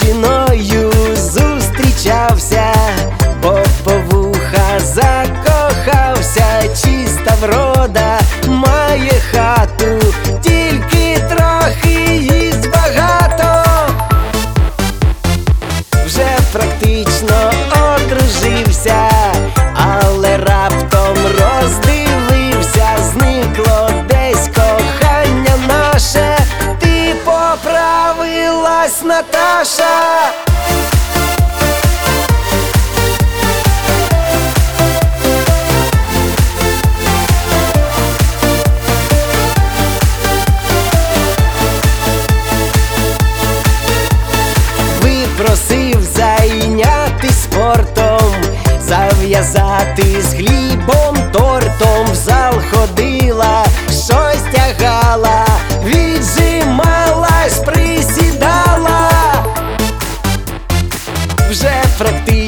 дівчиною зустрічався, бо по вуха закохався. Чиста врода, має хату, тільки трохи їсть багато. Вже практично одружився, але раптом роздивився. Зникло десь кохання наше, ти поправилась, Наташа. Просив зайнятись спортом, зав'язати з хлібом, тортом. В зал ходила, щось тягала, віджималась, присідала. Вже практично